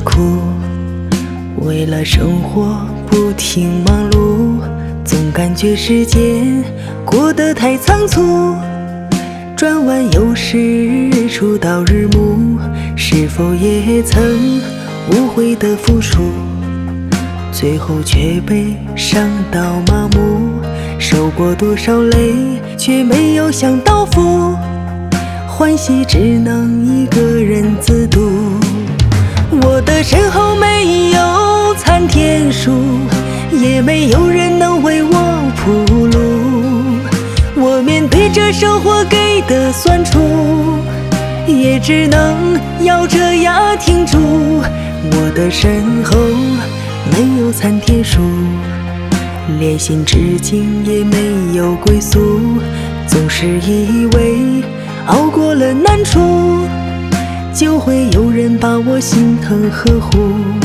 苦，为了生活不停忙碌，总感觉时间过得太仓促。转弯又是日出到日暮，是否也曾无悔的付出，最后却被伤到麻木。受过多少累，却没有想到负，欢喜只能一个人自度。我的身后没有参天树，也没有人能为我铺路。我面对着生活给的酸楚，也只能咬着牙挺住。我的身后没有参天树，连心至今也没有归宿。总是以为熬过了难处，就会有人把我心疼呵护。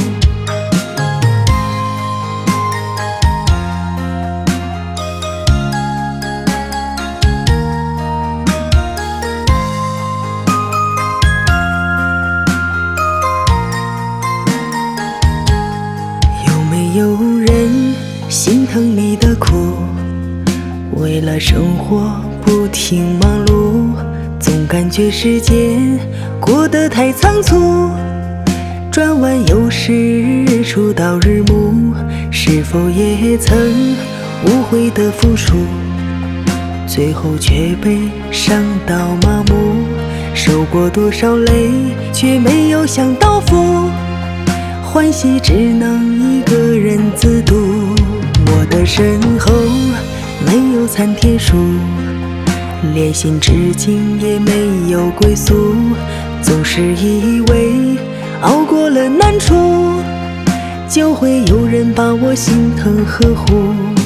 有没有人心疼你的苦？为了生活不停忙碌，总感觉时间过得太仓促。转弯又是日出到日暮，是否也曾无悔的付出，最后却被伤到麻木。受过多少累，却没有想到负，欢喜只能一个人自度。我的身后没有参天树，连心至今也没有归宿。总是以为熬过了难处，就会有人把我心疼呵护。